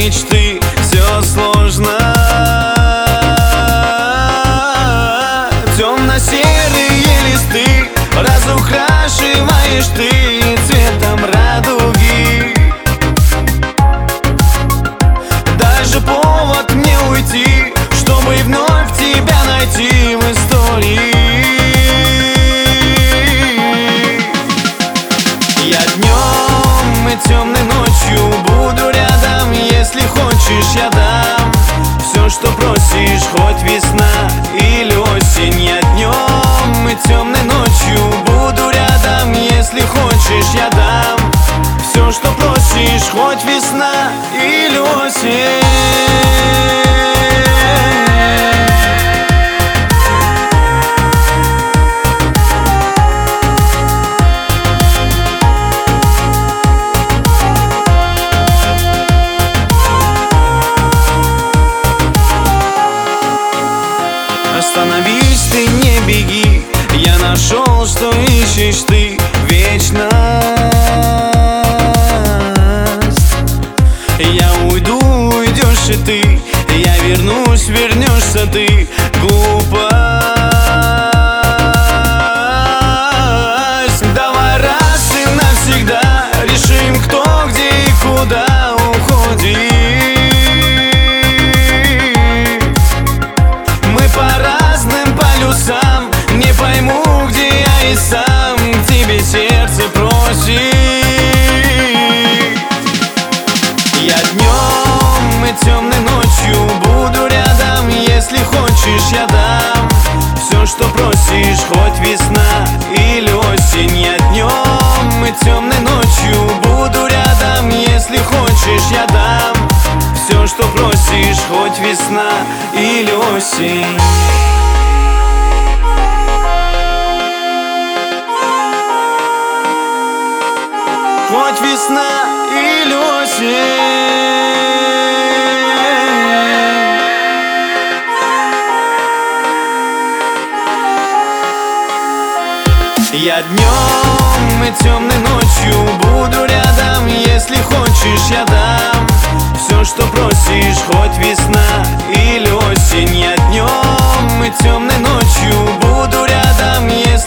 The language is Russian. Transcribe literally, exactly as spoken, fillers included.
мечты, все сложно. Темно-серые листы разукрашиваешь ты цветом радуги. Даже повод мне уйти, чтобы вновь тебя найти в истории. Я днем и темной ночью буду рядом. Если хочешь, я дам все, что просишь, хоть весна или осень. Я днем и темной ночью буду рядом. Если хочешь, я дам все, что просишь, хоть весна или осень. Остановись, ты не беги, я нашел, что ищешь ты, вечность. Я уйду, уйдешь и ты, я вернусь, вернешься ты. Глупость. Давай раз и навсегда решим, кто, где и куда уходит. Не пойму, где я и сам к тебе сердце просит. Я днем и темной ночью буду рядом. Если хочешь, я дам все, что просишь, хоть весна или осень. Я днем и темной ночью буду рядом. Если хочешь, я дам все, что просишь, хоть весна или осень. Хоть весна или осень. Я днем и темной ночью буду рядом. Если хочешь, я дам все, что просишь, хоть весна или осень. Я днем и темной ночью буду рядом. Если